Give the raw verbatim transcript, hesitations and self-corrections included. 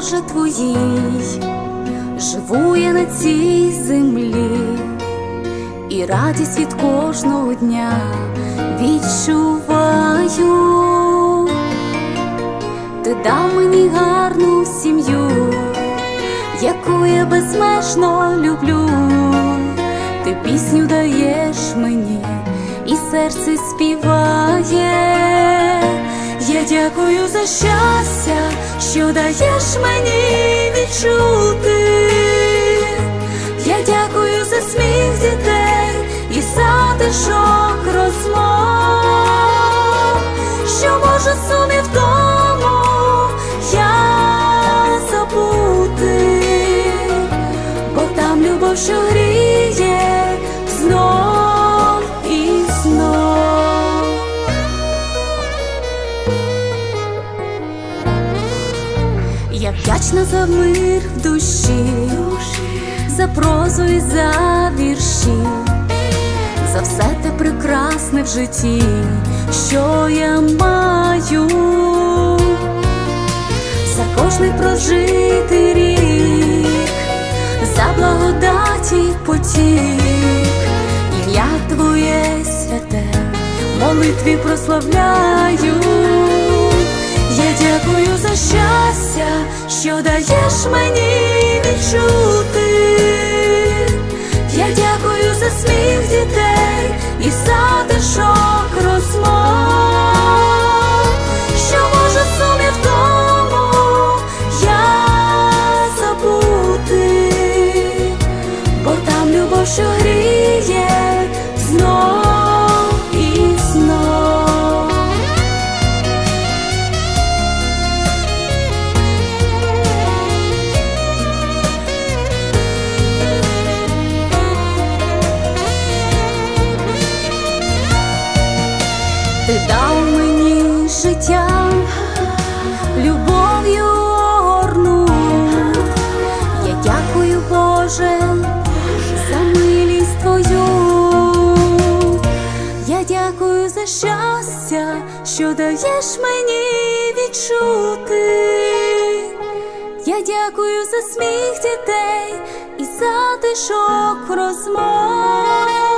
Боже Твоїй, живу я на цій землі, і радість від кожного дня відчуваю. Ти дав мені гарну сім'ю, яку я безмежно люблю. Ти пісню даєш мені, і серце співає. Я дякую за щастя, що даєш мені відчути. Я дякую за сміх дітей і затишок розмов, що може сумів тому я забути, бо там любов, що гріє знов і знов. Я вдячна за мир в душі, за прозу і за вірші, за все те прекрасне в житті, що я маю, за кожний прожитий рік, за благодаті потік. Ім'я Твоє святе в молитві прославляю. Я дякую за щастя, що даєш мені відчути. Я дякую за сміх дітей і затишок розмов, що може сумів тому я забути, бо там любов, що гріє знов і знов. Ти дав мені життя, любов'ю орну. Я дякую, Боже, за милість Твою. Я дякую за щастя, що даєш мені відчути. Я дякую за сміх дітей і затишок розмов.